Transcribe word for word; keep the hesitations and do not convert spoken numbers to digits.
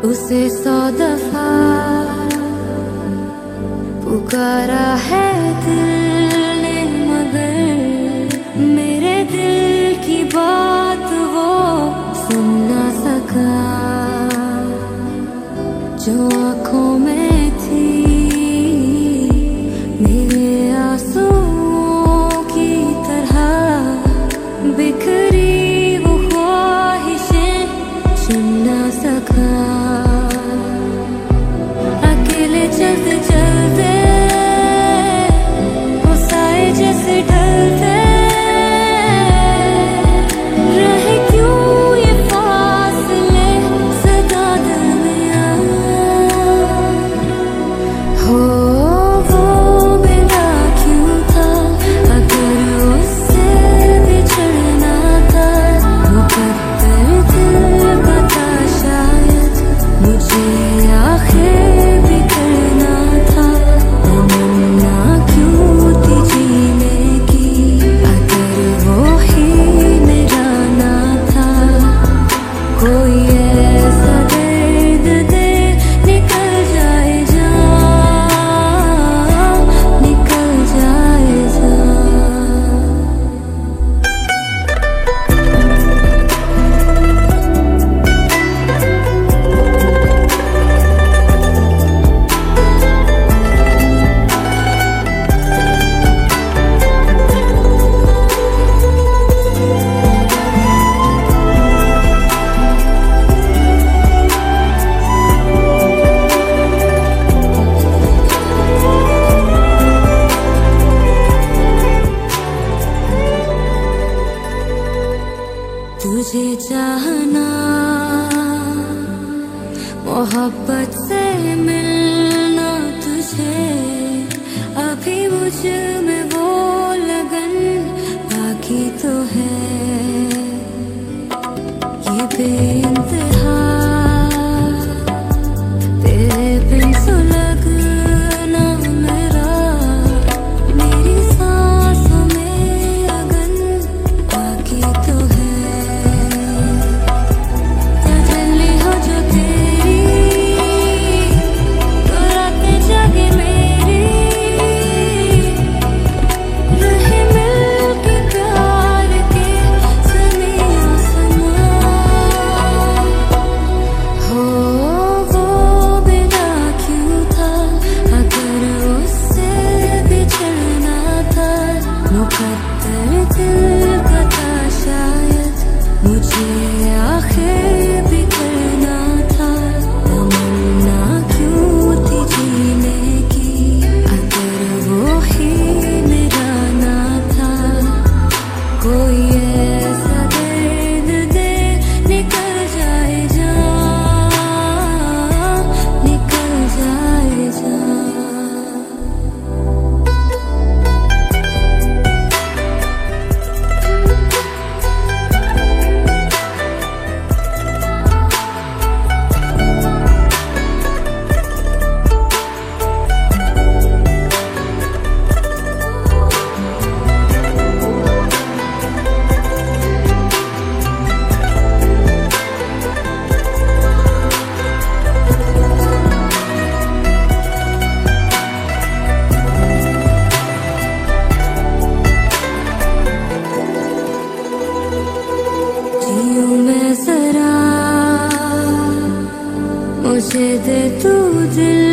उसे सौ दफा पुकारा है दिल ने, मगर मेरे दिल की बात वो सुन ना सका। जो आँखों में थी मेरे आंसुओं की तरह बिखरी वो ख्वाहिशें सुन ना सका। अकेले चलते चलते वो साए जैसे ढलते रहे, क्यों ये फासले सदा दरमियां। हो वो मेरा क्यों था, अगर उससे बिछड़ना था। मुकद्दर दिल का था शायद, मुझे आखिर भी करना था। तमन्ना क्यों थी जीने की, अगर वो ही मेरा ना था। कोई ऐसा दर्द दे निकल जाए जान, निकल जाए जान। तुझे चाहना मोहब्बत से मिलना, तुझे अभी मुझ में वो लगन बाकी तो है। ये बेइंतहा तेरे बिन सुलगना मेरा, मेरी सांसों में अगन बाकी तो है। तजल्ली हो जो तेरी तो रातें जागे मेरी, रहे मिल के प्यार के सने आसमां। हो वो बिना क्यों था, अगर उससे बिछड़ना था। मुकद्दर दिल का था शायद, मुझे आखिर भी करना था। तमन्ना क्यों थी जीने की, अगर वो ही मेरा ना था। कोई ऐसा दर्द दे निकल जाए जान, निकल जाए जान। जियूं मैं जरा, मुझे दे तू दिल